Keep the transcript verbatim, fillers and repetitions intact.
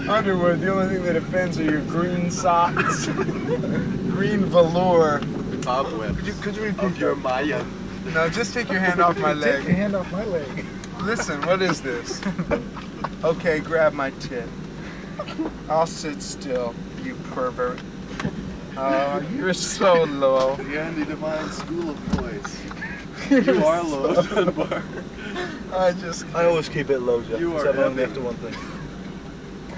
underwear, the only thing that offends are your green socks. Green velour. Cobwebs Could you, could you repeat of your that? Maya. No, just take your hand off my leg. Take your hand off my leg. Listen, what is this? Okay, grab my tit. I'll sit still, you pervert. Oh, you're so low. You're in the divine school of boys. You are low, Dunbar. I just... I always keep it low, Jeff. You are Except only heavy. after one thing.